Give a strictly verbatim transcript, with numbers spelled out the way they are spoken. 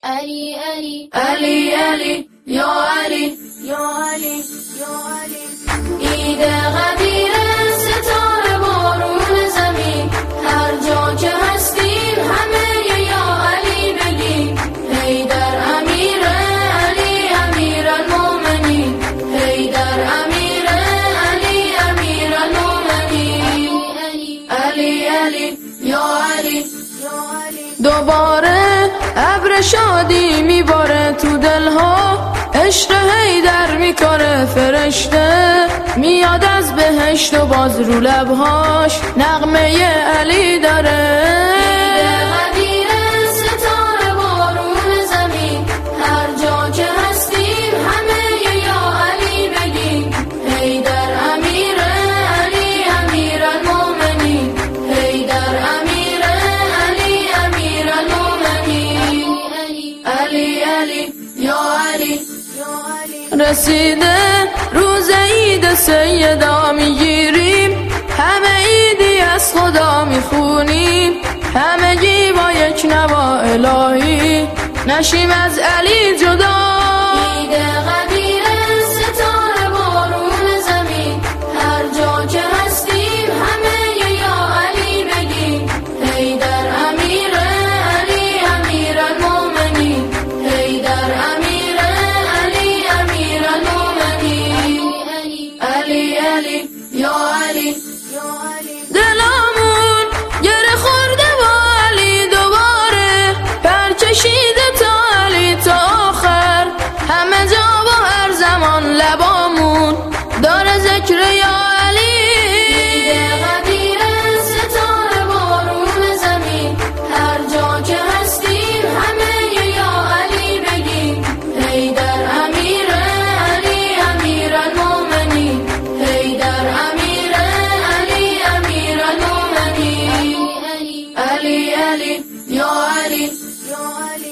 علی علی علی علی یا علی یا علی یا علی عید قدیر ستاره بارون زمین، هر جا که هستیم همه یا علی بگیم. حیدر امیر علی امیر المومنین، حیدر امیر علی امیر المومنین. علی علی یا علی یا علی دوباره ابر شادی میباره تو دلها، عشق حیدر میکنه فرشته میاد از بهشت و باز رو لبهاش نغمه علی داره. قدیر ستاره بارون زمین، هر جا که هستیم همه یا علی بگیم. حیدر امیر علی امیر المومنین، حیدر امیر علی امیر المومنین. علی علی یا علی یا علی رسیده روز عید سیدا میگیریم، همه عیدی از خدا میخونیم، همگی با یک نوا الهی نشیم از علی جدا. عید قدیر ستاره بارون زمین، هر جا که هستیم همه یا علی بگیم. حیدر امیر علی امیر المومنین، حیدر امیر علی امیر المومنین. علی علی یا علی یا علی دلمون گره خورده با علی دوباره، پر کشیده تا علی تا آخر، همه جا با هر زمان لبامون داره ذکر یا علی. عید قدیر ستاره بارون زمین، هر جا که هستیم همه یا علی بگیم. حیدر امیر علی امیر المومنین، حیدر امیر علی امیر المومنین. علی علی یا علی یا علی